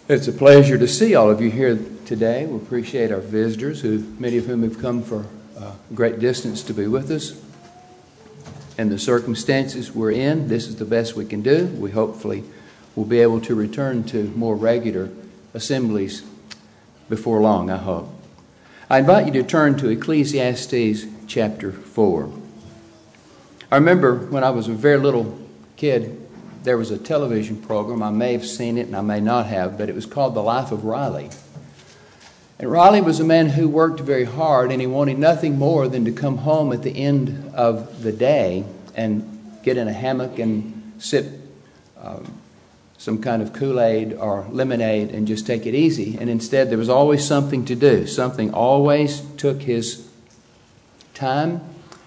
It's a pleasure to see all of you here today. We appreciate our visitors, many of whom have come for a great distance to be with us. In the circumstances we're in, this is the best we can do. We hopefully will be able to return to more regular assemblies before long, I hope. I invite you to turn to Ecclesiastes chapter 4. I remember when I was a very little kid, there was a television program. I may have seen it and I may not have, but it was called The Life of Riley. And Riley was a man who worked very hard, and he wanted nothing more than to come home at the end of the day and get in a hammock and sip some kind of Kool-Aid or lemonade and just take it easy. And instead, there was always something to do. Something always took his time.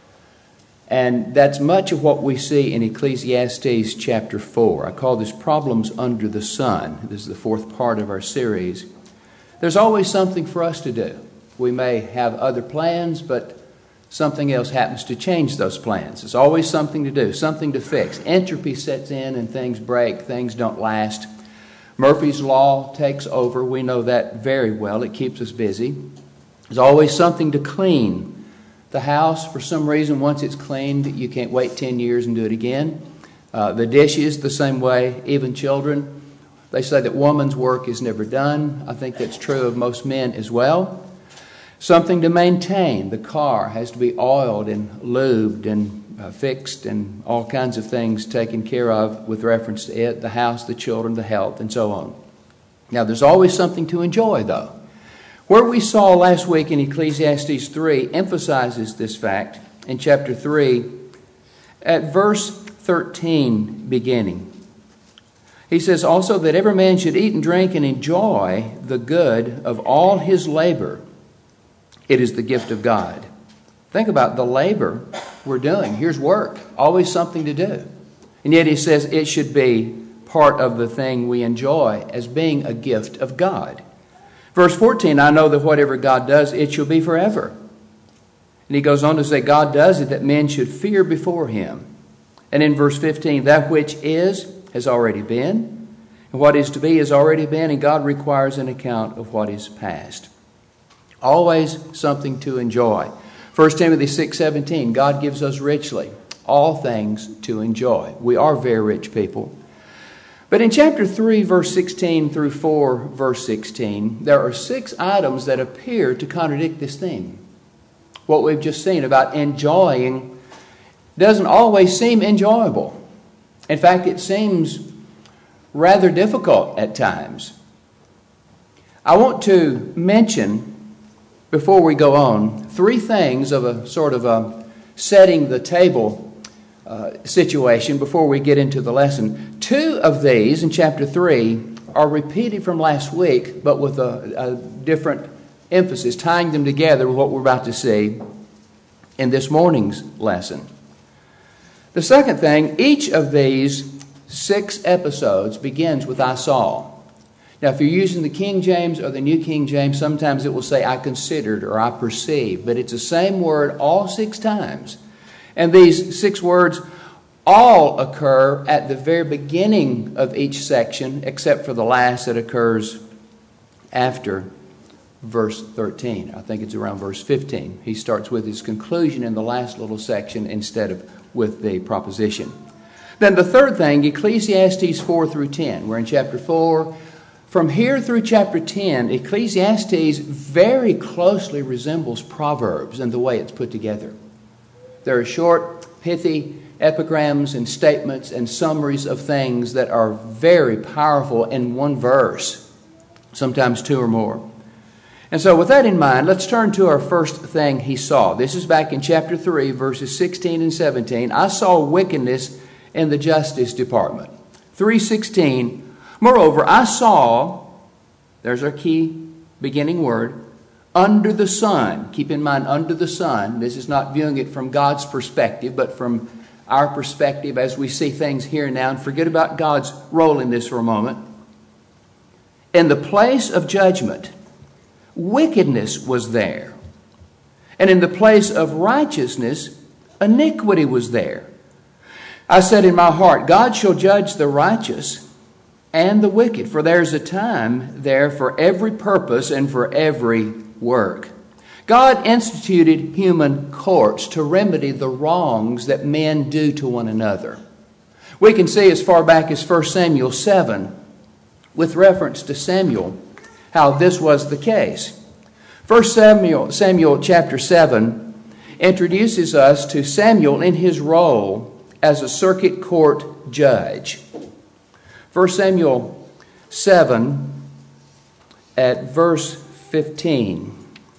And that's much of what we see in Ecclesiastes chapter 4. I call this Problems Under the Sun. This is the fourth part of our series. There's always something for us to do. We may have other plans, but something else happens to change those plans. There's always something to do, something to fix. Entropy sets in and things break, things don't last. Murphy's Law takes over. We know that very well. It keeps us busy. There's always something to clean. The house, for some reason, once it's cleaned, you can't wait 10 years and do it again. The dishes, the same way. Even children, they say that woman's work is never done. I think that's true of most men as well. Something to maintain. The car has to be oiled and lubed and fixed and all kinds of things taken care of with reference to it. The house, the children, the health, and so on. Now, there's always something to enjoy, though. Where we saw last week in Ecclesiastes 3 emphasizes this fact in chapter 3 at verse 13 beginning. He says also that every man should eat and drink and enjoy the good of all his labor. It is the gift of God. Think about the labor we're doing. Here's work, always something to do. And yet he says it should be part of the thing we enjoy as being a gift of God. Verse 14, I know that whatever God does, it shall be forever. And he goes on to say, God does it that men should fear before him. And in verse 15, that which is has already been, and what is to be has already been, and God requires an account of what is past. Always something to enjoy. 1 Timothy 6:17, God gives us richly all things to enjoy. We are very rich people. But in chapter 3, verse 16 through 4, verse 16, there are 6 items that appear to contradict this theme. What we've just seen about enjoying doesn't always seem enjoyable. In fact, it seems rather difficult at times. I want to mention, before we go on, 3 things of a sort of a setting the table situation before we get into the lesson. 2 of these in chapter 3 are repeated from last week, but with a different emphasis, tying them together with what we're about to see in this morning's lesson. The second thing, each of these 6 episodes begins with I saw. Now, if you're using the King James or the New King James, sometimes it will say I considered or I perceived, but it's the same word all 6 times. And these 6 words all occur at the very beginning of each section, except for the last that occurs after verse 13. I think it's around verse 15. He starts with his conclusion in the last little section instead of with the proposition. Then the third thing, Ecclesiastes 4 through 10. We're in chapter 4. From here through chapter 10, Ecclesiastes very closely resembles Proverbs in the way it's put together. There are short, pithy epigrams and statements and summaries of things that are very powerful in one verse, sometimes 2 or more. And so with that in mind, let's turn to our first thing he saw. This is back in chapter 3, verses 16 and 17. I saw wickedness in the Justice Department. 3:16, moreover, I saw, there's our key beginning word, under the sun. Keep in mind, under the sun. This is not viewing it from God's perspective, but from our perspective as we see things here and now. And forget about God's role in this for a moment. In the place of judgment, wickedness was there. And in the place of righteousness, iniquity was there. I said in my heart, God shall judge the righteous and the wicked, for there's a time there for every purpose and for every work. God instituted human courts to remedy the wrongs that men do to one another. We can see as far back as 1 Samuel 7, with reference to Samuel, how this was the case. 1 Samuel chapter 7 introduces us to Samuel in his role as a circuit court judge. 1 Samuel 7 at verse 15.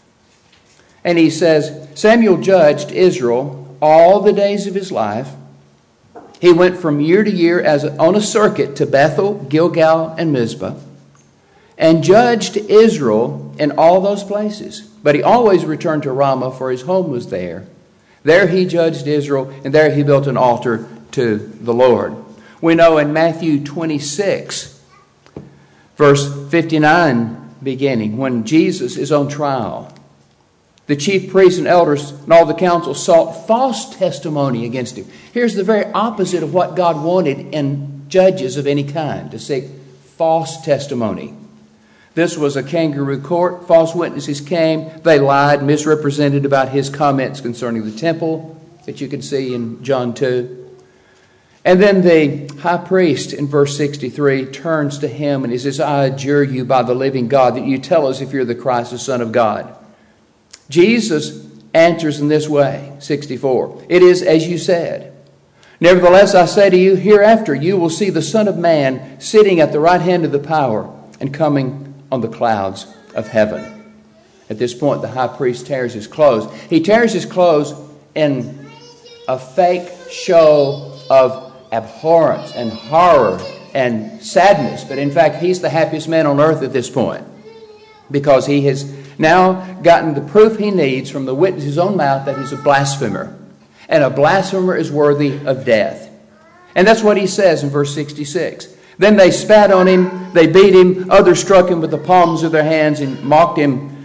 And he says, Samuel judged Israel all the days of his life. He went from year to year on a circuit to Bethel, Gilgal, and Mizpah, and judged Israel in all those places. But he always returned to Ramah, for his home was there. There he judged Israel, and there he built an altar to the Lord. We know in Matthew 26, verse 59 beginning, when Jesus is on trial, the chief priests and elders and all the council sought false testimony against him. Here's the very opposite of what God wanted in judges of any kind, to seek false testimony. This was a kangaroo court. False witnesses came. They lied, misrepresented about his comments concerning the temple that you can see in John 2. And then the high priest in verse 63 turns to him and he says, I adjure you by the living God that you tell us if you're the Christ, the Son of God. Jesus answers in this way, 64. It is as you said. Nevertheless, I say to you, hereafter you will see the Son of Man sitting at the right hand of the power and coming on the clouds of heaven. At this point, the high priest tears his clothes. He tears his clothes in a fake show of abhorrence and horror and sadness. But in fact, he's the happiest man on earth at this point, because he has now gotten the proof he needs from the witness's own mouth that he's a blasphemer. And a blasphemer is worthy of death. And that's what he says in verse 66. Then they spat on him, they beat him, others struck him with the palms of their hands and mocked him.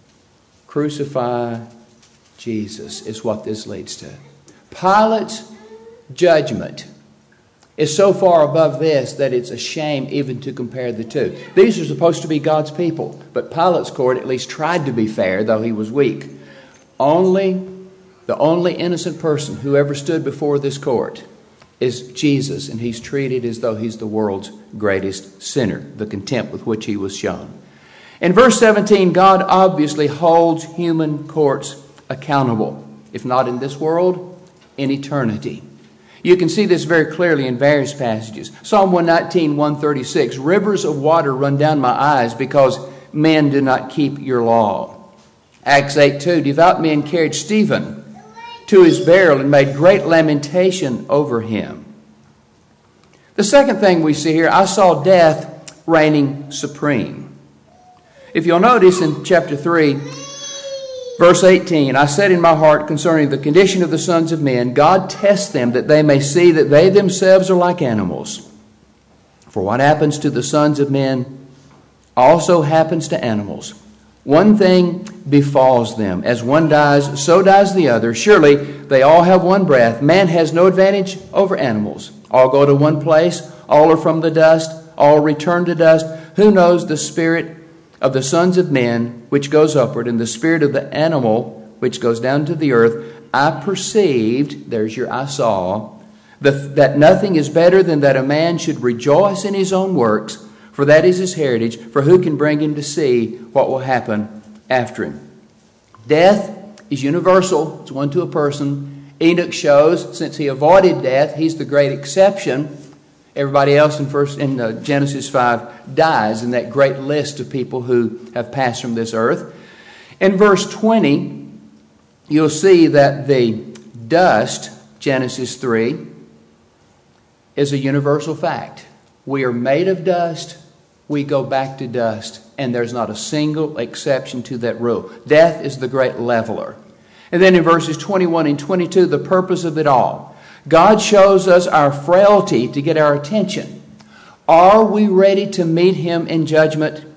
Crucify Jesus is what this leads to. Pilate's judgment is so far above this that it's a shame even to compare the two. These are supposed to be God's people, but Pilate's court at least tried to be fair, though he was weak. The only innocent person who ever stood before this court is Jesus, and he's treated as though he's the world's greatest sinner, the contempt with which he was shown. In verse 17, God obviously holds human courts accountable, if not in this world, in eternity. You can see this very clearly in various passages. Psalm 119, 136, rivers of water run down my eyes because men do not keep your law. Acts 8:2, devout men carried Stephen to his burial and made great lamentation over him. The second thing we see here, I saw death reigning supreme. If you'll notice in chapter 3, verse 18, I said in my heart concerning the condition of the sons of men, God tests them that they may see that they themselves are like animals. For what happens to the sons of men also happens to animals. One thing befalls them. As one dies, so dies the other. Surely they all have one breath. Man has no advantage over animals. All go to one place. All are from the dust. All return to dust. Who knows the spirit of the sons of men which goes upward, and the spirit of the animal which goes down to the earth? I perceived, there's your I saw, that nothing is better than that a man should rejoice in his own works, for that is his heritage, for who can bring him to see what will happen after him? Death is universal. It's one to a person. Enoch shows, since he avoided death, he's the great exception. Everybody else in Genesis 5 dies in that great list of people who have passed from this earth. In verse 20, you'll see that the dust, Genesis 3, is a universal fact. We are made of dust. We go back to dust. And there's not a single exception to that rule. Death is the great leveler. And then in verses 21 and 22, the purpose of it all. God shows us our frailty to get our attention. Are we ready to meet him in judgment,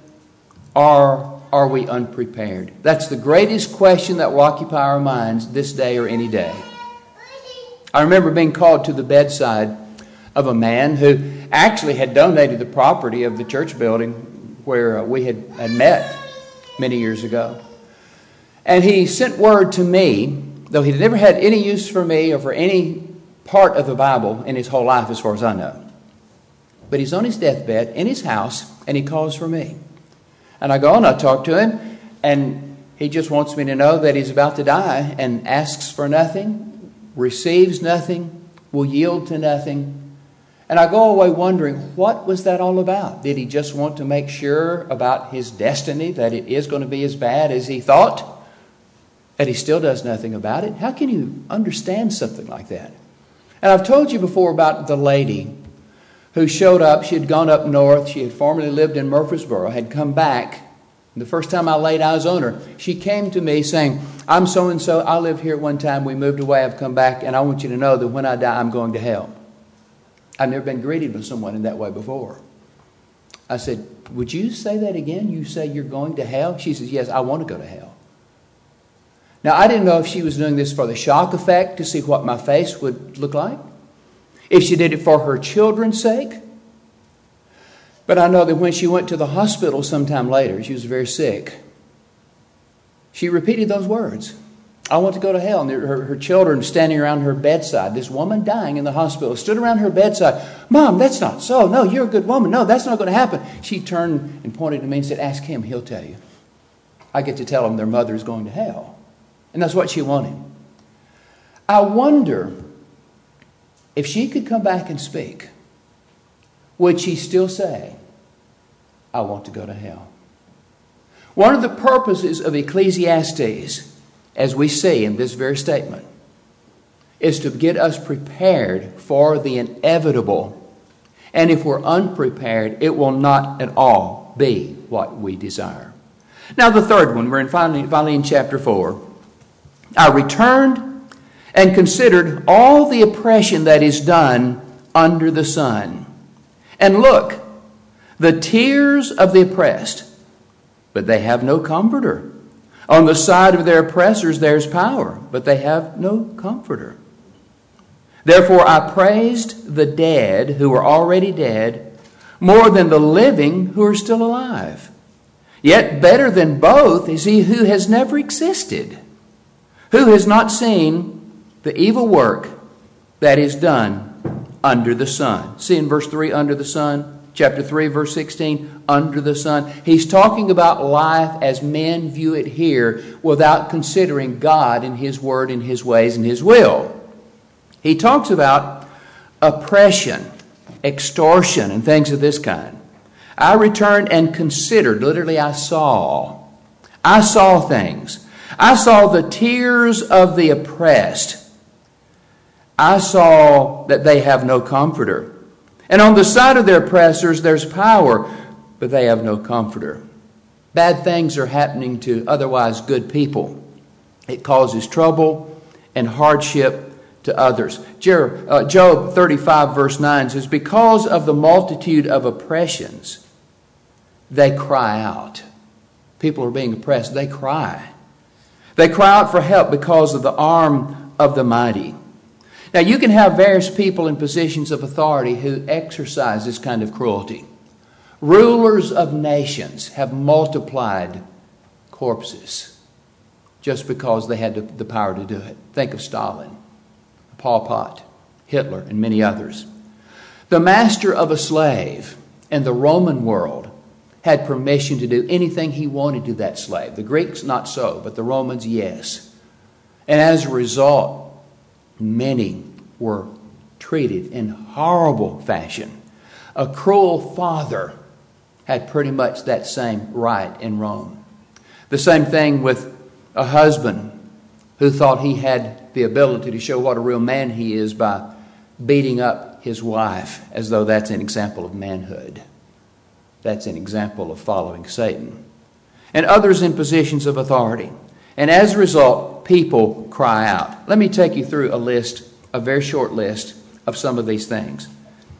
or are we unprepared? That's the greatest question that will occupy our minds this day or any day. I remember being called to the bedside of a man who actually had donated the property of the church building where we had met many years ago. And he sent word to me, though he had never had any use for me or for any part of the Bible in his whole life as far as I know. But he's on his deathbed in his house, and he calls for me. And I go and I talk to him, and he just wants me to know that he's about to die and asks for nothing, receives nothing, will yield to nothing. And I go away wondering, what was that all about? Did he just want to make sure about his destiny, that it is going to be as bad as he thought? That he still does nothing about it? How can you understand something like that? And I've told you before about the lady who showed up. She had gone up north. She had formerly lived in Murfreesboro, had come back. The first time I laid eyes on her, she came to me saying, I'm so-and-so. I lived here at one time. We moved away. I've come back. And I want you to know that when I die, I'm going to hell. I've never been greeted with someone in that way before. I said, would you say that again? You say you're going to hell? She says, yes, I want to go to hell. Now, I didn't know if she was doing this for the shock effect to see what my face would look like, if she did it for her children's sake. But I know that when she went to the hospital sometime later, she was very sick, she repeated those words. I want to go to hell. And her children standing around her bedside. This woman dying in the hospital stood around her bedside. Mom, that's not so. No, you're a good woman. No, that's not going to happen. She turned and pointed to me and said, ask him. He'll tell you. I get to tell them their mother is going to hell. And that's what she wanted. I wonder if she could come back and speak, would she still say, I want to go to hell? One of the purposes of Ecclesiastes, as we see in this very statement, is to get us prepared for the inevitable. And if we're unprepared, it will not at all be what we desire. Now the third one, we're finally in chapter 4. I returned and considered all the oppression that is done under the sun. And look, the tears of the oppressed, but they have no comforter. On the side of their oppressors there's power, but they have no comforter. Therefore I praised the dead who are already dead more than the living who are still alive. Yet better than both is he who has never existed, who has not seen the evil work that is done under the sun. See in verse 3, under the sun. Chapter 3, verse 16, under the sun. He's talking about life as men view it here without considering God and His Word and His ways and His will. He talks about oppression, extortion, and things of this kind. I returned and considered. Literally, I saw. I saw things. I saw the tears of the oppressed. I saw that they have no comforter. And on the side of their oppressors, there's power, but they have no comforter. Bad things are happening to otherwise good people. It causes trouble and hardship to others. Job 35, verse 9 says, because of the multitude of oppressions, they cry out. People are being oppressed. They cry. They cry out for help because of the arm of the mighty. Now, you can have various people in positions of authority who exercise this kind of cruelty. Rulers of nations have multiplied corpses just because they had the power to do it. Think of Stalin, Pol Pot, Hitler, and many others. The master of a slave in the Roman world had permission to do anything he wanted to that slave. The Greeks, not so, but the Romans, yes. And as a result, many were treated in horrible fashion. A cruel father had pretty much that same right in Rome. The same thing with a husband who thought he had the ability to show what a real man he is by beating up his wife, as though that's an example of manhood. That's an example of following Satan. And others in positions of authority. And as a result, people cry out. Let me take you through a very short list of some of these things.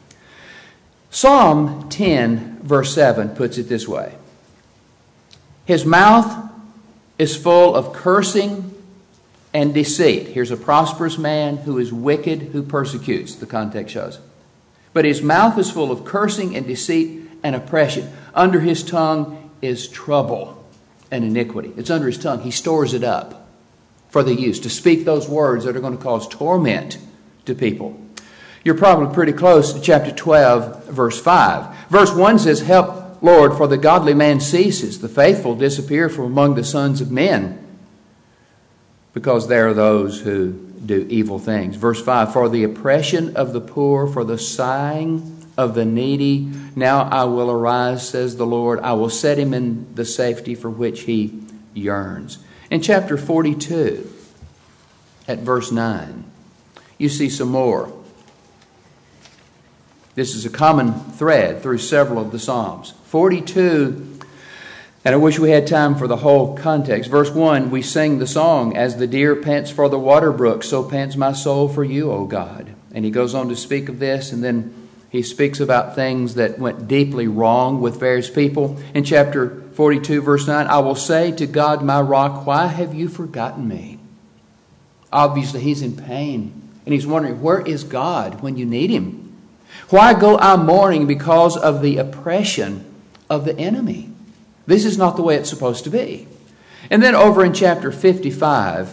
Psalm 10, verse 7 puts it this way. His mouth is full of cursing and deceit. Here's a prosperous man who is wicked, who persecutes, the context shows. But his mouth is full of cursing and deceit and oppression. Under his tongue is trouble and iniquity. It's under his tongue. He stores it up for the use, to speak those words that are going to cause torment to people. You're probably pretty close to chapter 12, verse 5. Verse 1 says, "Help, Lord, for the godly man ceases. The faithful disappear from among the sons of men, because there are those who do evil things." Verse 5, "For the oppression of the poor, for the sighing of the needy, now I will arise, says the Lord. I will set him in the safety for which he yearns." In chapter 42, at verse 9, you see some more. This is a common thread through several of the Psalms. 42, and I wish we had time for the whole context. Verse 1, we sing the song, "As the deer pants for the water brook, so pants my soul for you, O God." And he goes on to speak of this, and then he speaks about things that went deeply wrong with various people. In chapter 42, verse 9, "I will say to God, my rock, why have you forgotten me?" Obviously, he's in pain, and he's wondering, where is God when you need him? "Why go I mourning because of the oppression of the enemy?" This is not the way it's supposed to be. And then over in chapter 55,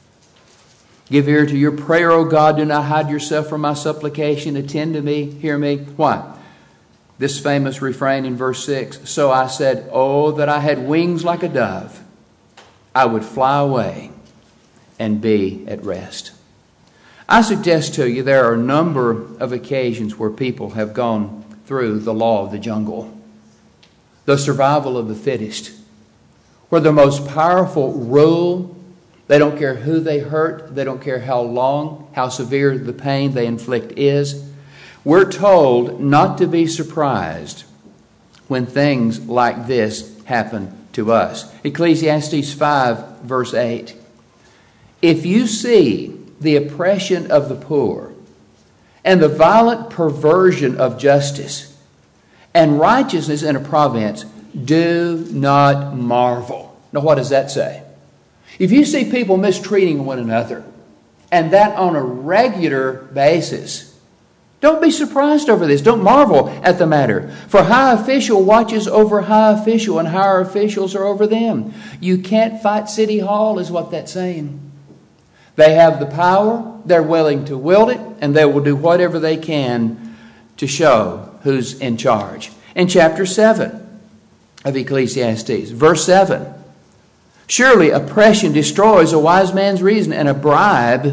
"Give ear to your prayer, O God. Do not hide yourself from my supplication. Attend to me. Hear me." Why? This famous refrain in verse 6, "So I said, oh, that I had wings like a dove. I would fly away and be at rest." I suggest to you there are a number of occasions where people have gone through the law of the jungle, the survival of the fittest, where the most powerful rule. They don't care who they hurt. They don't care how long, how severe the pain they inflict is. We're told not to be surprised when things like this happen to us. Ecclesiastes 5, verse 8. "If you see the oppression of the poor and the violent perversion of justice and righteousness in a province, do not marvel." Now, what does that say? If you see people mistreating one another, and that on a regular basis, don't be surprised over this. Don't marvel at the matter. "For high official watches over high official, and higher officials are over them." You can't fight City Hall, is what that's saying. They have the power, they're willing to wield it, and they will do whatever they can to show who's in charge. In chapter 7 of Ecclesiastes, verse 7, "Surely oppression destroys a wise man's reason, and a bribe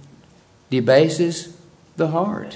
debases the heart."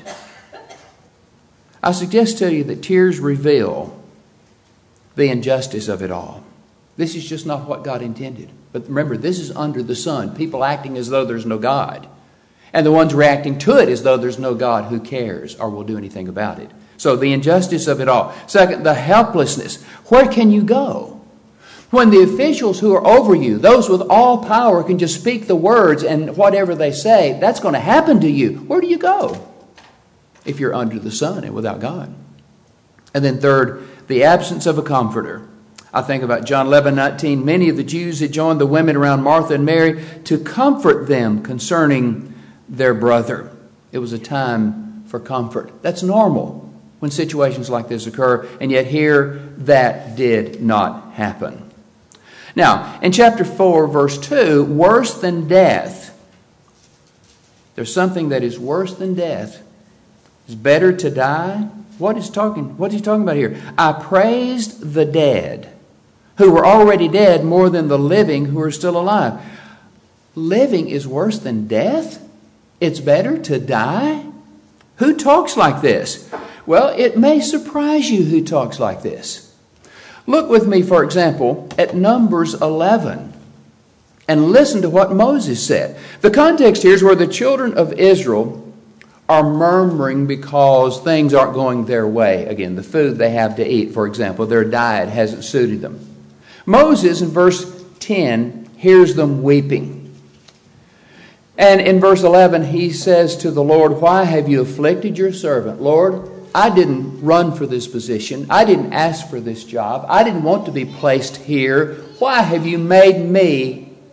I suggest to you that tears reveal the injustice of it all. This is just not what God intended. But remember, this is under the sun. People acting as though there's no God. And the ones reacting to it as though there's no God who cares or will do anything about it. So the injustice of it all. Second, the helplessness. Where can you go? When the officials who are over you, those with all power, can just speak the words and whatever they say, that's going to happen to you. Where do you go if you're under the sun and without God? And then third, the absence of a comforter. I think about John 11:19. "Many of the Jews had joined the women around Martha and Mary to comfort them concerning their brother." It was a time for comfort. That's normal when situations like this occur, and yet here that did not happen. Now, in chapter 4, verse 2, worse than death. There's something that is worse than death. It's better to die. What is he talking about here? "I praised the dead who were already dead more than the living who are still alive." Living is worse than death? It's better to die? Who talks like this? Well, it may surprise you who talks like this. Look with me, for example, at Numbers 11 and listen to what Moses said. The context here is where the children of Israel are murmuring because things aren't going their way. Again, the food they have to eat, for example, their diet hasn't suited them. Moses, in verse 10, hears them weeping. And in verse 11, he says to the Lord, "Why have you afflicted your servant? Lord, I didn't run for this position. I didn't ask for this job. I didn't want to be placed here. Why have you made me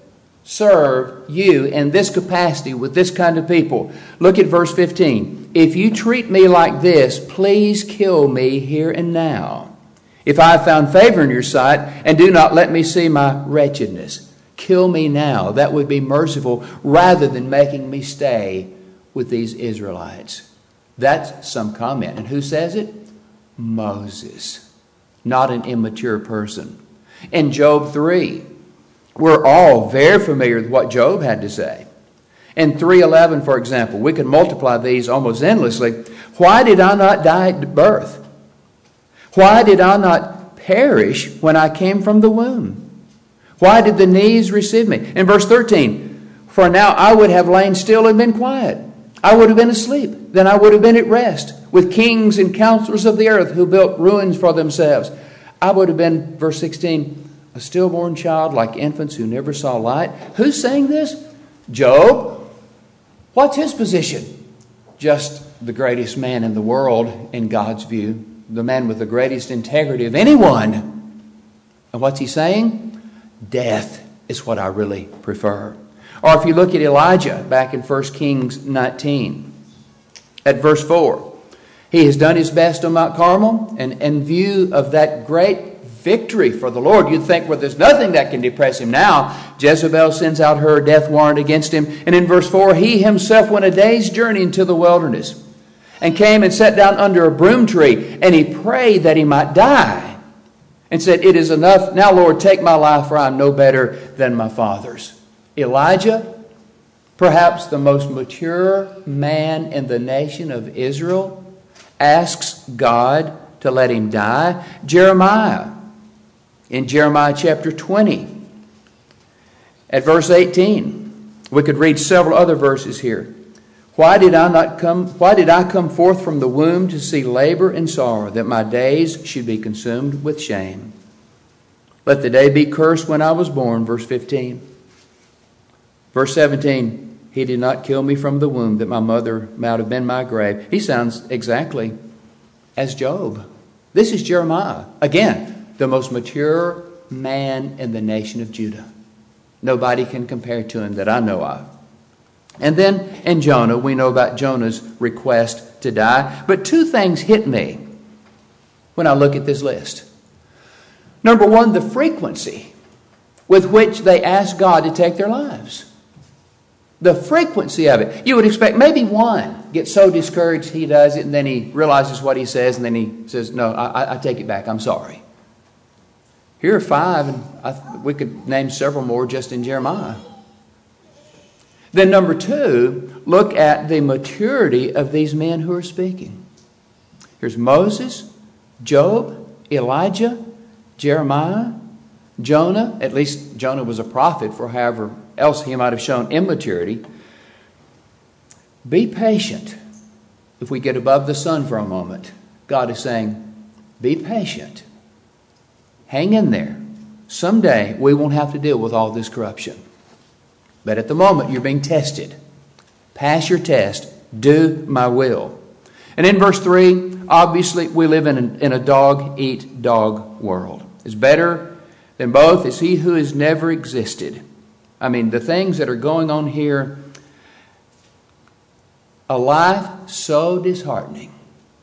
serve you in this capacity with this kind of people. Look at verse 15. If you treat me like this, please kill me here and now. If I have found favor in your sight, and do not let me see my wretchedness. Kill me now. That would be merciful rather than making me stay with these Israelites. That's some comment. And who says it? Moses, not an immature person. In Job 3, we're all very familiar with what Job had to say. In 3:11, for example, we could multiply these almost endlessly. Why did I not die at birth? Why did I not perish when I came from the womb? Why did the knees receive me? In verse 13, for now I would have lain still and been quiet. I would have been asleep. Then I would have been at rest with kings and counselors of the earth who built ruins for themselves. I would have been, verse 16, a stillborn child like infants who never saw light. Who's saying this? Job. What's his position? Just the greatest man in the world in God's view. The man with the greatest integrity of anyone. And what's he saying? Death is what I really prefer. Or if you look at Elijah back in 1 Kings 19, at verse 4, he has done his best on Mount Carmel, and in view of that great victory for the Lord, you'd think, well, there's nothing that can depress him now. Jezebel sends out her death warrant against him. And in verse 4, he himself went a day's journey into the wilderness and came and sat down under a broom tree, and he prayed that he might die and said, it is enough. Now, Lord, take my life, for I am no better than my father's. Elijah, perhaps the most mature man in the nation of Israel, asks God to let him die. Jeremiah, in Jeremiah chapter 20, at verse 18, we could read several other verses here. Why did I come forth from the womb to see labor and sorrow, that my days should be consumed with shame? Let the day be cursed when I was born, verse 15. Verse 17, he did not kill me from the womb, that my mother might have been my grave. He sounds exactly as Job. This is Jeremiah. Again, the most mature man in the nation of Judah. Nobody can compare to him that I know of. And then in Jonah, we know about Jonah's request to die. But two things hit me when I look at this list. Number one, the frequency with which they ask God to take their lives. The frequency of it. You would expect maybe one gets so discouraged he does it, and then he realizes what he says, and then he says, no, I take it back. I'm sorry. Here are five, and we could name several more just in Jeremiah. Then number two, look at the maturity of these men who are speaking. Here's Moses, Job, Elijah, Jeremiah, Jonah. At least Jonah was a prophet, for however else he might have shown immaturity. Be patient. If we get above the sun for a moment, God is saying, be patient. Hang in there. Someday we won't have to deal with all this corruption. But at the moment, you're being tested. Pass your test. Do my will. And in verse 3, obviously, we live in a dog-eat-dog world. It's better than both is he who has never existed. I mean, the things that are going on here, a life so disheartening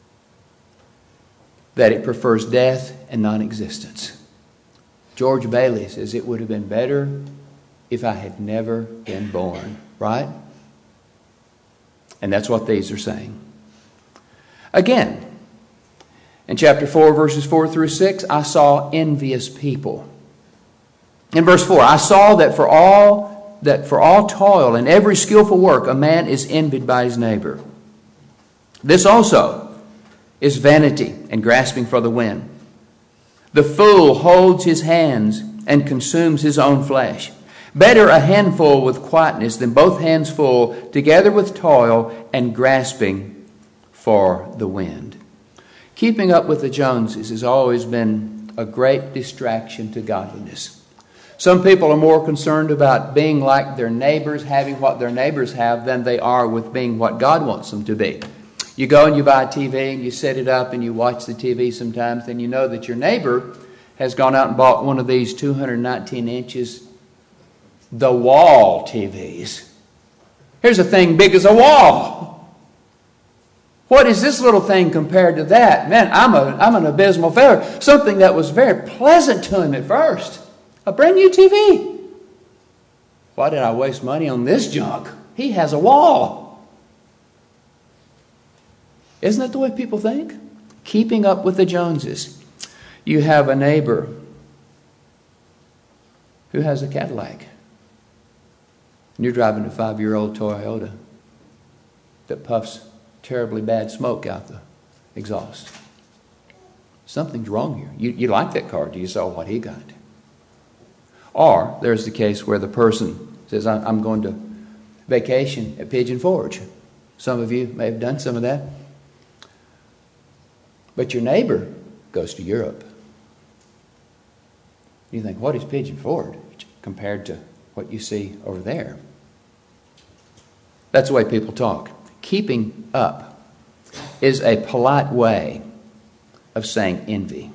that it prefers death and non-existence. George Bailey says it would have been better if I had never been born, right? And that's what these are saying. Again, in chapter 4, verses 4 through 6, I saw envious people. In verse 4, I saw that for all toil and every skillful work, a man is envied by his neighbor. This also is vanity and grasping for the wind. The fool holds his hands and consumes his own flesh. Better a handful with quietness than both hands full, together with toil and grasping for the wind. Keeping up with the Joneses has always been a great distraction to godliness. Some people are more concerned about being like their neighbors, having what their neighbors have, than they are with being what God wants them to be. You go and you buy a TV and you set it up and you watch the TV sometimes, and you know that your neighbor has gone out and bought one of these 219 inches the wall TVs. Here's a thing big as a wall. What is this little thing compared to that? Man, I'm an abysmal failure. Something that was very pleasant to him at first. A brand new TV. Why did I waste money on this junk? He has a wall. Isn't that the way people think? Keeping up with the Joneses. You have a neighbor who has a Cadillac. And you're driving a 5-year-old Toyota that puffs terribly bad smoke out the exhaust. Something's wrong here. You like that car. You saw what he got. Or there's the case where the person says, I'm going to vacation at Pigeon Forge. Some of you may have done some of that. But your neighbor goes to Europe. You think, what is Pigeon Forge compared to what you see over there? That's the way people talk. Keeping up is a polite way of saying envy.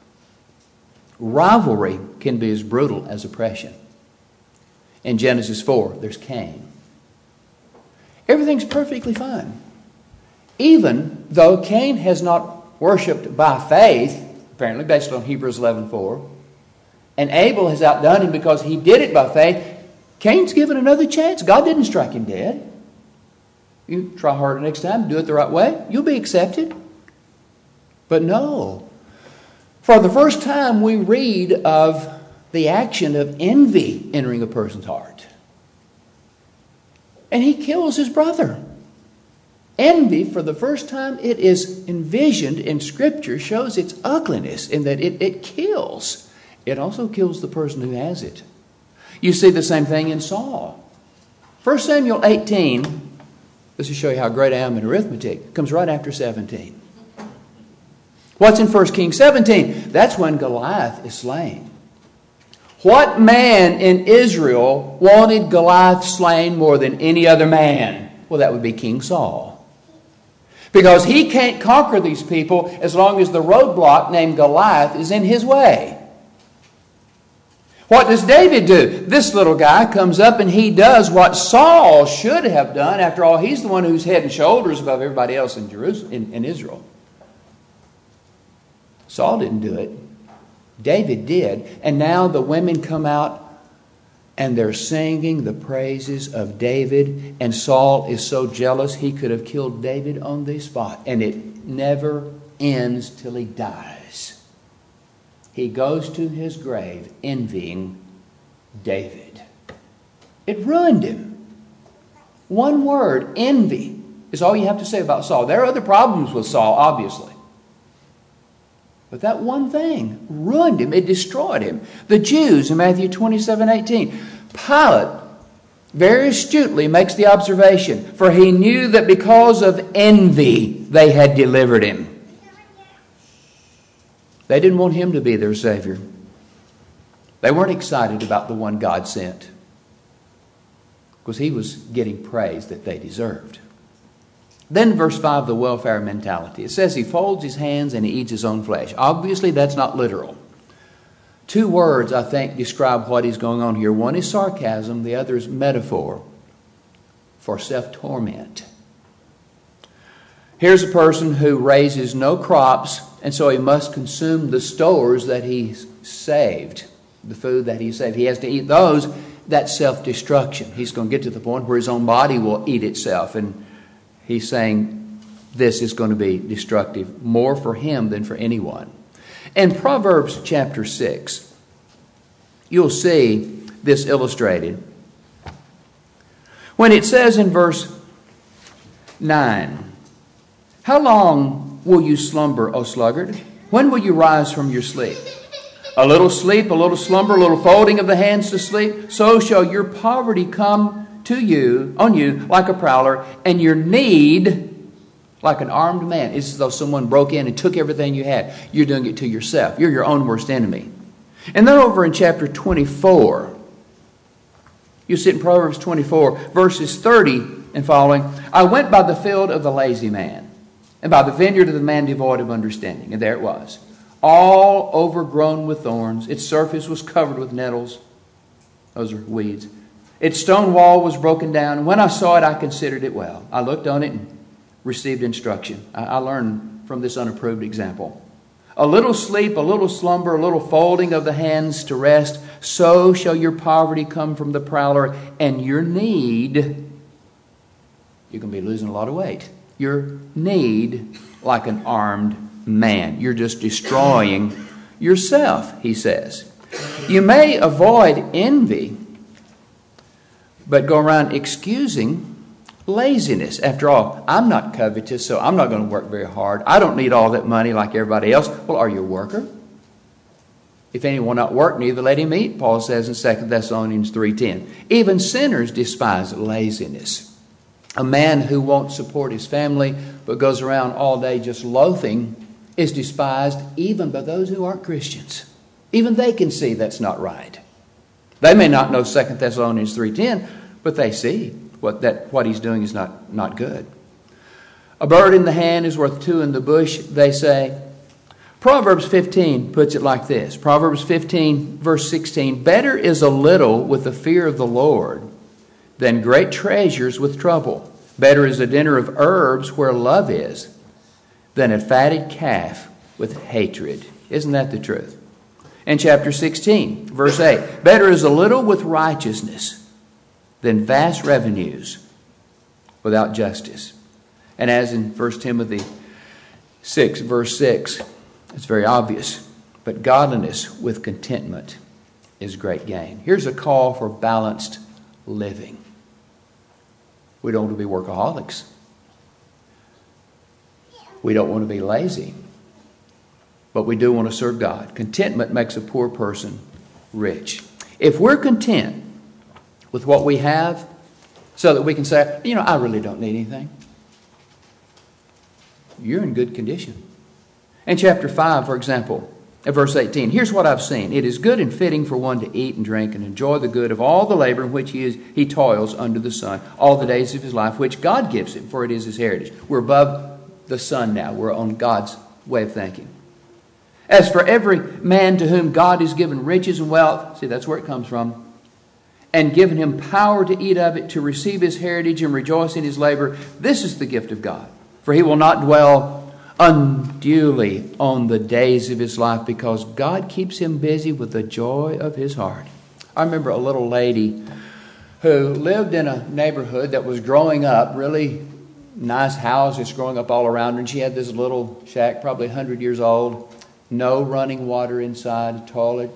Rivalry can be as brutal as oppression. In Genesis 4, there's Cain. Everything's perfectly fine. Even though Cain has not worshipped by faith, apparently based on Hebrews 11:4, and Abel has outdone him because he did it by faith, Cain's given another chance. God didn't strike him dead. You try harder next time, do it the right way, you'll be accepted. But no. For the first time, we read of the action of envy entering a person's heart. And he kills his brother. Envy, for the first time, it is envisioned in Scripture, shows its ugliness in that it kills. It also kills the person who has it. You see the same thing in Saul. 1 Samuel 18, this will show you how great I am in arithmetic, comes right after 17. What's in 1 Kings 17? That's when Goliath is slain. What man in Israel wanted Goliath slain more than any other man? Well, that would be King Saul. Because he can't conquer these people as long as the roadblock named Goliath is in his way. What does David do? This little guy comes up and he does what Saul should have done. After all, he's the one who's head and shoulders above everybody else in Jerusalem, in Israel. Saul didn't do it. David did. And now the women come out and they're singing the praises of David. And Saul is so jealous he could have killed David on the spot. And it never ends till he dies. He goes to his grave envying David. It ruined him. One word, envy, is all you have to say about Saul. There are other problems with Saul, obviously. But that one thing ruined him. It destroyed him. The Jews in Matthew 27:18. Pilate very astutely makes the observation, for he knew that because of envy they had delivered him. They didn't want him to be their Savior. They weren't excited about the one God sent, because he was getting praise that they deserved. Then verse 5, the welfare mentality. It says he folds his hands and he eats his own flesh. Obviously, that's not literal. Two words, I think, describe what is going on here. One is sarcasm. The other is metaphor for self-torment. Here's a person who raises no crops, and so he must consume the stores that he's saved, the food that he saved. He has to eat those. That's self-destruction. He's going to get to the point where his own body will eat itself, and he's saying this is going to be destructive more for him than for anyone. In Proverbs chapter 6, you'll see this illustrated. When it says in verse 9, how long will you slumber, O sluggard? When will you rise from your sleep? A little sleep, a little slumber, a little folding of the hands to sleep. So shall your poverty come on you like a prowler, and your need like an armed man. It's as though someone broke in and took everything you had. You're doing it to yourself. You're your own worst enemy. And then over in chapter 24, you see in Proverbs 24, verses 30 and following, I went by the field of the lazy man, and by the vineyard of the man devoid of understanding. And there it was, all overgrown with thorns. Its surface was covered with nettles. Those are weeds. Its stone wall was broken down, and when I saw it, I considered it well. I looked on it and received instruction. I learned from this unapproved example. A little sleep, a little slumber, a little folding of the hands to rest, so shall your poverty come from the prowler, and your need, you're going to be losing a lot of weight. Your need like an armed man. You're just destroying yourself, he says. You may avoid envy, but go around excusing laziness. After all, I'm not covetous, so I'm not going to work very hard. I don't need all that money like everybody else. Well, are you a worker? If anyone will not work, neither let him eat, Paul says in 2 Thessalonians 3:10. Even sinners despise laziness. A man who won't support his family but goes around all day just loafing is despised even by those who aren't Christians. Even they can see that's not right. They may not know 2 Thessalonians 3:10, but they see what he's doing is not good. A bird in the hand is worth two in the bush, they say. Proverbs 15 puts it like this. Proverbs 15, verse 16. Better is a little with the fear of the Lord than great treasures with trouble. Better is a dinner of herbs where love is than a fatted calf with hatred. Isn't that the truth? In chapter 16, verse 8. Better is a little with righteousness than vast revenues without justice. And as in 1 Timothy 6, verse 6, it's very obvious. But godliness with contentment is great gain. Here's a call for balanced living. We don't want to be workaholics. We don't want to be lazy. But we do want to serve God. Contentment makes a poor person rich. If we're content with what we have, so that we can say, I really don't need anything, you're in good condition. In chapter 5, for example, at verse 18, here's what I've seen. It is good and fitting for one to eat and drink and enjoy the good of all the labor in which he toils under the sun, all the days of his life, which God gives him, for it is his heritage. We're above the sun now. We're on God's way of thinking. As for every man to whom God has given riches and wealth, see, that's where it comes from, and given him power to eat of it, to receive his heritage and rejoice in his labor, this is the gift of God. For he will not dwell unduly on the days of his life, because God keeps him busy with the joy of his heart. I remember a little lady who lived in a neighborhood that was growing up, really nice houses growing up all around her, and she had this little shack, probably 100 years old, no running water inside, a toilet,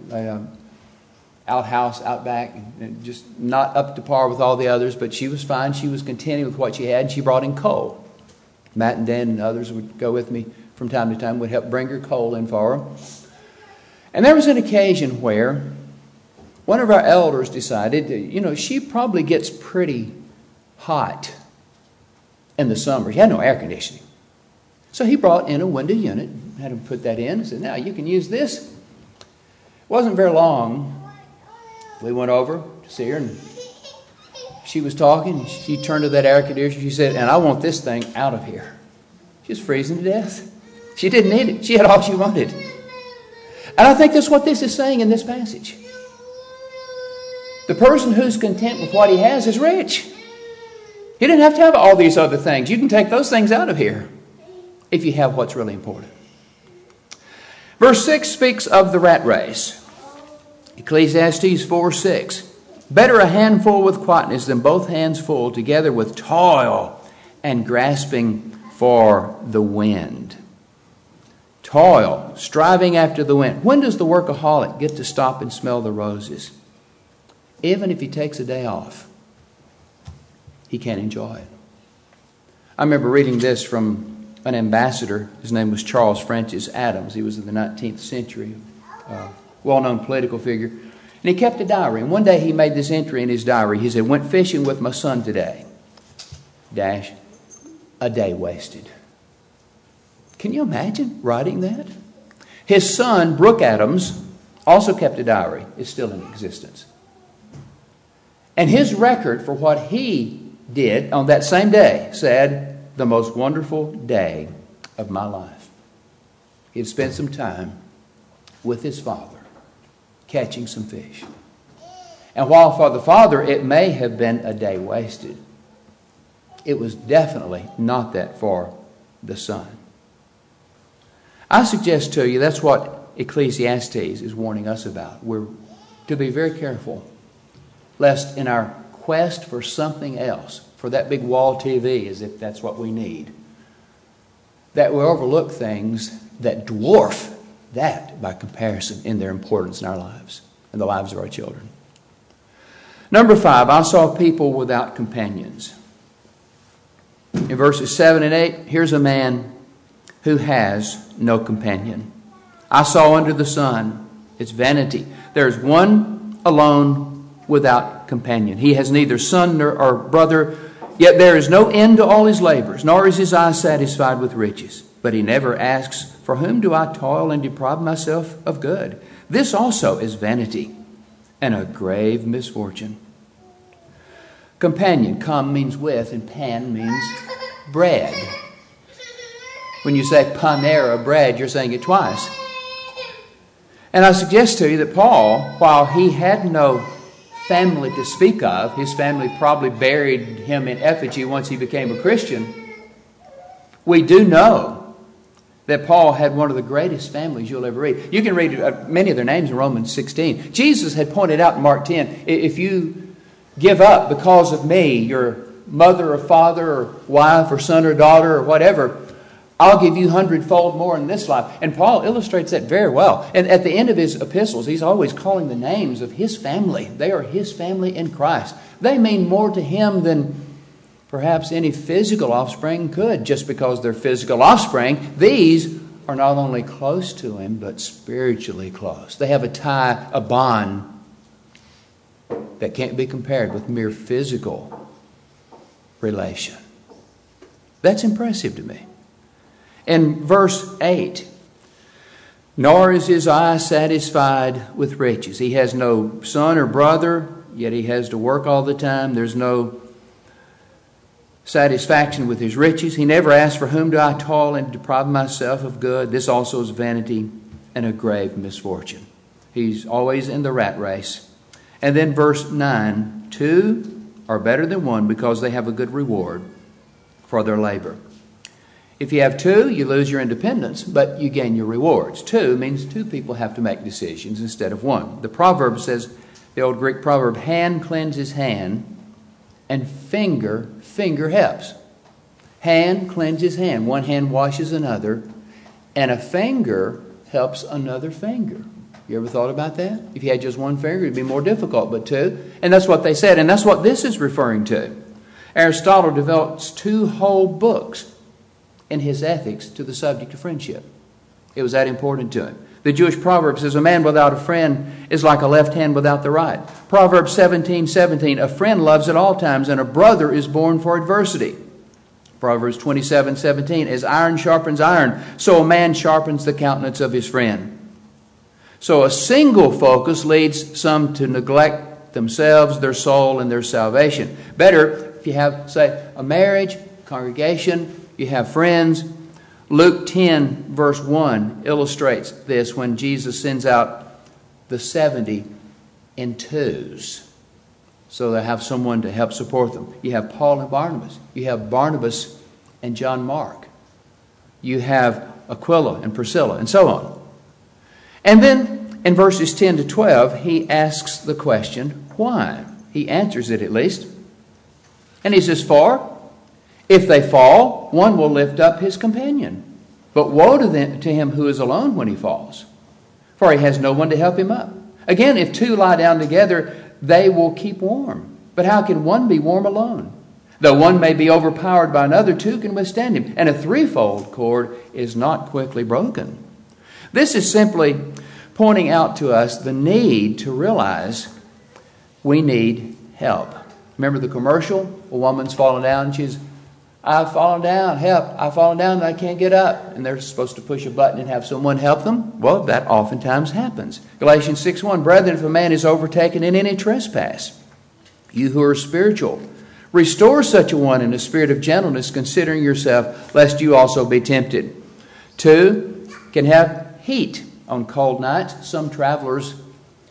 outhouse out back, and just not up to par with all the others, but she was fine. She was contented with what she had, and she brought in coal. Matt and Dan and others would go with me from time to time, would help bring her coal in for her. And there was an occasion where one of our elders decided, she probably gets pretty hot in the summer. She had no air conditioning. So he brought in a window unit, had him put that in, and said, now you can use this. It wasn't very long. We went over to see her, and she was talking. She turned to that air conditioner. She said, and I want this thing out of here. She was freezing to death. She didn't need it. She had all she wanted. And I think that's what this is saying in this passage. The person who's content with what he has is rich. He didn't have to have all these other things. You can take those things out of here if you have what's really important. Verse 6 speaks of the rat race. Ecclesiastes 4:6. Better a handful with quietness than both hands full together with toil and grasping for the wind. Toil, striving after the wind. When does the workaholic get to stop and smell the roses? Even if he takes a day off, he can't enjoy it. I remember reading this from an ambassador. His name was Charles Francis Adams. He was in the 19th century, well-known political figure. And he kept a diary. And one day he made this entry in his diary. He said, went fishing with my son today. Dash, a day wasted. Can you imagine writing that? His son, Brooke Adams, also kept a diary. It's still in existence. And his record for what he did on that same day said, the most wonderful day of my life. He had spent some time with his father, catching some fish. And while for the father it may have been a day wasted, it was definitely not that for the son. I suggest to you that's what Ecclesiastes is warning us about. We're to be very careful, lest in our quest for something else, for that big wall TV, as if that's what we need, that we overlook things that dwarf that by comparison in their importance in our lives and the lives of our children. Number 5, I saw people without companions. In verses 7 and 8, here's a man who has no companion. I saw under the sun, it's vanity. There's one alone without companion. He has neither son nor brother, yet there is no end to all his labors, nor is his eye satisfied with riches. But he never asks, for whom do I toil and deprive myself of good? This also is vanity and a grave misfortune. Companion, com means with, and pan means bread. When you say panera, bread, you're saying it twice. And I suggest to you that Paul, while he had no family to speak of, his family probably buried him in effigy once he became a Christian, we do know that Paul had one of the greatest families you'll ever read. You can read many of their names in Romans 16. Jesus had pointed out in Mark 10, if you give up because of me, your mother or father or wife or son or daughter or whatever, I'll give you 100-fold more in this life. And Paul illustrates that very well. And at the end of his epistles, he's always calling the names of his family. They are his family in Christ. They mean more to him than perhaps any physical offspring could, just because they're physical offspring. These are not only close to him, but spiritually close. They have a tie, a bond that can't be compared with mere physical relation. That's impressive to me. In verse 8, nor is his eye satisfied with riches. He has no son or brother, yet he has to work all the time. There's no satisfaction with his riches. He never asks, for whom do I toil and deprive myself of good? This also is vanity and a grave misfortune. He's always in the rat race. And then verse 9, 2 are better than 1 because they have a good reward for their labor. If you have 2, you lose your independence, but you gain your rewards. 2 means 2 people have to make decisions instead of 1. The proverb says, the old Greek proverb, hand cleanses hand and finger helps. Hand cleanses hand. One hand washes another, and a finger helps another finger. You ever thought about that? If you had just one finger, it'd be more difficult, but 2. And that's what they said, and that's what this is referring to. Aristotle develops 2 whole books in his ethics to the subject of friendship. It was that important to him. The Jewish proverb says, a man without a friend is like a left hand without the right. Proverbs 17:17, a friend loves at all times, and a brother is born for adversity. Proverbs 27:17, as iron sharpens iron, so a man sharpens the countenance of his friend. So a single focus leads some to neglect themselves, their soul, and their salvation. Better if you have, say, a marriage, congregation, you have friends. Luke 10 verse 1 illustrates this when Jesus sends out the 70 in twos. So they have someone to help support them. You have Paul and Barnabas. You have Barnabas and John Mark. You have Aquila and Priscilla, and so on. And then in verses 10 to 12, he asks the question, why? He answers it at least. And he says, for if they fall, one will lift up his companion. But woe to him who is alone when he falls, for he has no one to help him up. Again, if 2 lie down together, they will keep warm. But how can one be warm alone? Though one may be overpowered by another, 2 can withstand him. And a 3-fold cord is not quickly broken. This is simply pointing out to us the need to realize we need help. Remember the commercial? A woman's fallen down. She's, I've fallen down, help. I've fallen down and I can't get up. And they're supposed to push a button and have someone help them. Well, that oftentimes happens. Galatians 6:1, brethren, if a man is overtaken in any trespass, you who are spiritual, restore such a one in a spirit of gentleness, considering yourself, lest you also be tempted. 2, can have heat on cold nights. Some travelers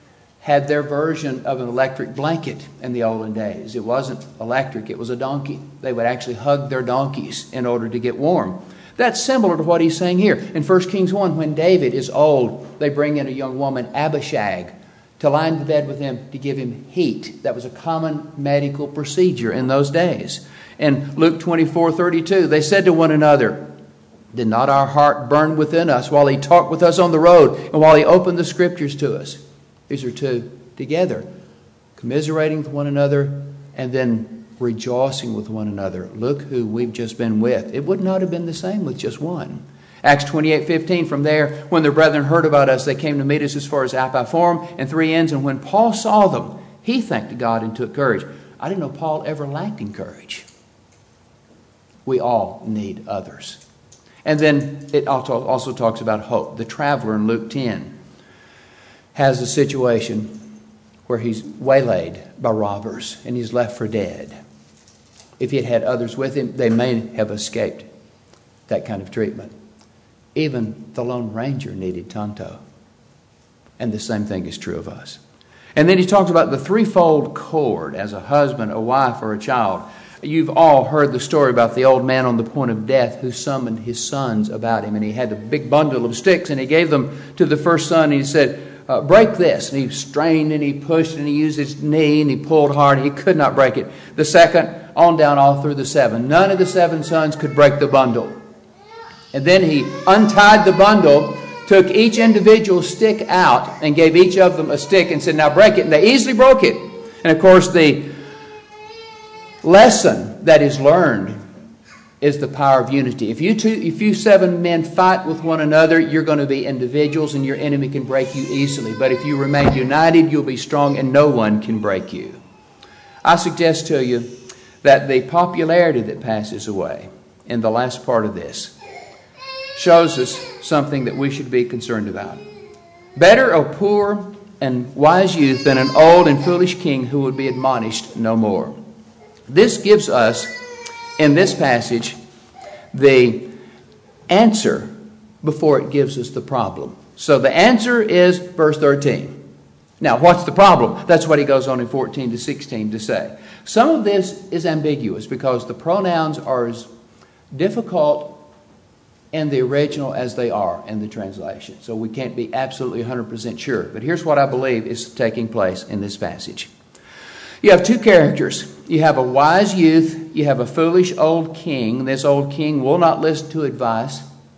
had their version of an electric blanket in the olden days. It wasn't electric, it was a donkey. They would actually hug their donkeys in order to get warm. That's similar to what he's saying here. In 1 Kings 1, when David is old, they bring in a young woman, Abishag, to lie in the bed with him to give him heat. That was a common medical procedure in those days. In Luke 24:32, they said to one another, "Did not our heart burn within us while he talked with us on the road and while he opened the scriptures to us?" These are two together, commiserating with one another and then rejoicing with one another. Look who we've just been with. It would not have been the same with just one. Acts 28:15, from there, when the brethren heard about us, they came to meet us as far as Appiforum and 3 Inns. And when Paul saw them, he thanked God and took courage. I didn't know Paul ever lacked in courage. We all need others. And then it also talks about hope. The traveler in Luke 10 has a situation where he's waylaid by robbers and he's left for dead. If he had had others with him, they may have escaped that kind of treatment. Even the Lone Ranger needed Tonto. And the same thing is true of us. And then he talks about the threefold cord as a husband, a wife, or a child. You've all heard the story about the old man on the point of death who summoned his sons about him. And he had a big bundle of sticks and he gave them to the first son. And he said, break this. And he strained and he pushed and he used his knee and he pulled hard. He could not break it. The second, on down all through the 7. None of the 7 sons could break the bundle. And then he untied the bundle, took each individual stick out and gave each of them a stick and said, now break it. And they easily broke it. And of course the lesson that is learned is the power of unity. If you 7 men fight with one another, you're going to be individuals and your enemy can break you easily. But if you remain united, you'll be strong and no one can break you. I suggest to you that the popularity that passes away in the last part of this shows us something that we should be concerned about. Better a poor and wise youth than an old and foolish king who would be admonished no more. This gives us, in this passage, the answer before it gives us the problem. So the answer is verse 13. Now, what's the problem? That's what he goes on in 14 to 16 to say. Some of this is ambiguous because the pronouns are as difficult in the original as they are in the translation. So we can't be absolutely 100% sure. But here's what I believe is taking place in this passage. You have 2 characters. You have a wise youth. You have a foolish old king. This old king will not listen to advice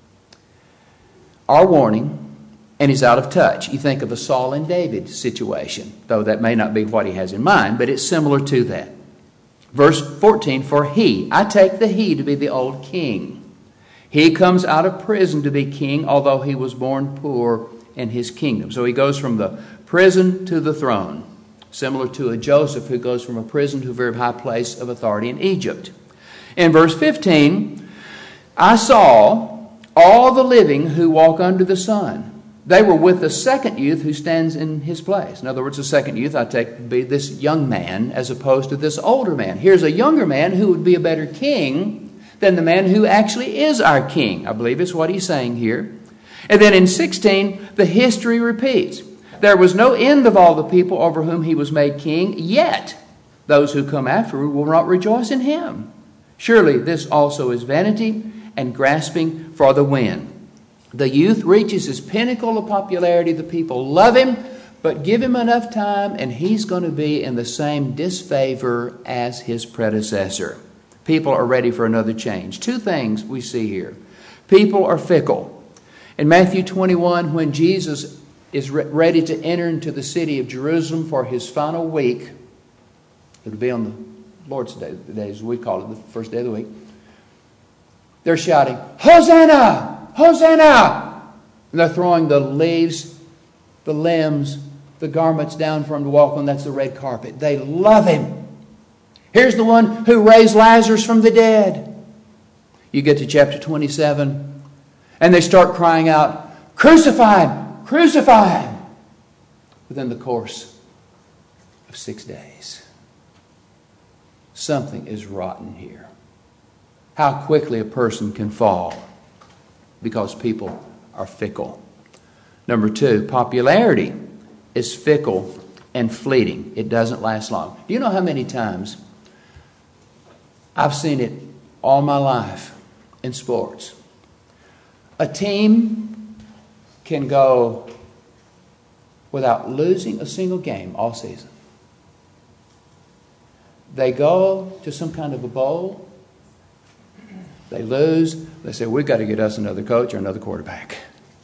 or warning, and he's out of touch. You think of a Saul and David situation, though that may not be what he has in mind, but it's similar to that. Verse 14, for he, I take the he to be the old king. He comes out of prison to be king, although he was born poor in his kingdom. So he goes from the prison to the throne, similar to a Joseph who goes from a prison to a very high place of authority in Egypt. In verse 15, I saw all the living who walk under the sun. They were with the second youth who stands in his place. In other words, the second youth I take to be this young man as opposed to this older man. Here's a younger man who would be a better king than the man who actually is our king. I believe is what he's saying here. And then in 16, the history repeats. There was no end of all the people over whom he was made king, yet those who come afterward will not rejoice in him. Surely this also is vanity and grasping for the wind. The youth reaches his pinnacle of popularity. The people love him, but give him enough time and he's going to be in the same disfavor as his predecessor. People are ready for another change. 2 things we see here. People are fickle. In Matthew 21, when Jesus is ready to enter into the city of Jerusalem for his final week, it'll be on the Lord's Day, the day as we call it, the first day of the week, they're shouting, Hosanna! Hosanna! And they're throwing the leaves, the limbs, the garments down for him to walk on. That's the red carpet. They love him. Here's the one who raised Lazarus from the dead. You get to chapter 27, and they start crying out, crucify him! Crucify him! Within the course of 6 days. Something is rotten here. How quickly a person can fall because people are fickle. Number 2, popularity is fickle and fleeting. It doesn't last long. Do you know how many times I've seen it all my life in sports? A team can go without losing a single game all season. They go to some kind of a bowl. They lose. They say, we've got to get us another coach or another quarterback.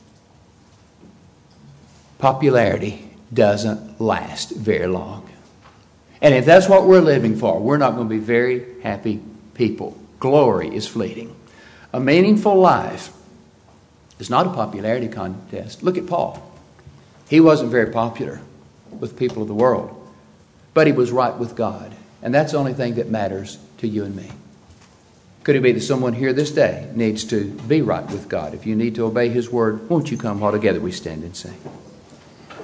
Popularity doesn't last very long. And if that's what we're living for, we're not going to be very happy people. Glory is fleeting. A meaningful life is not a popularity contest. Look at Paul. He wasn't very popular with people of the world, but he was right with God. And that's the only thing that matters to you and me. Could it be that someone here this day needs to be right with God? If you need to obey His word, won't you come while together we stand and sing?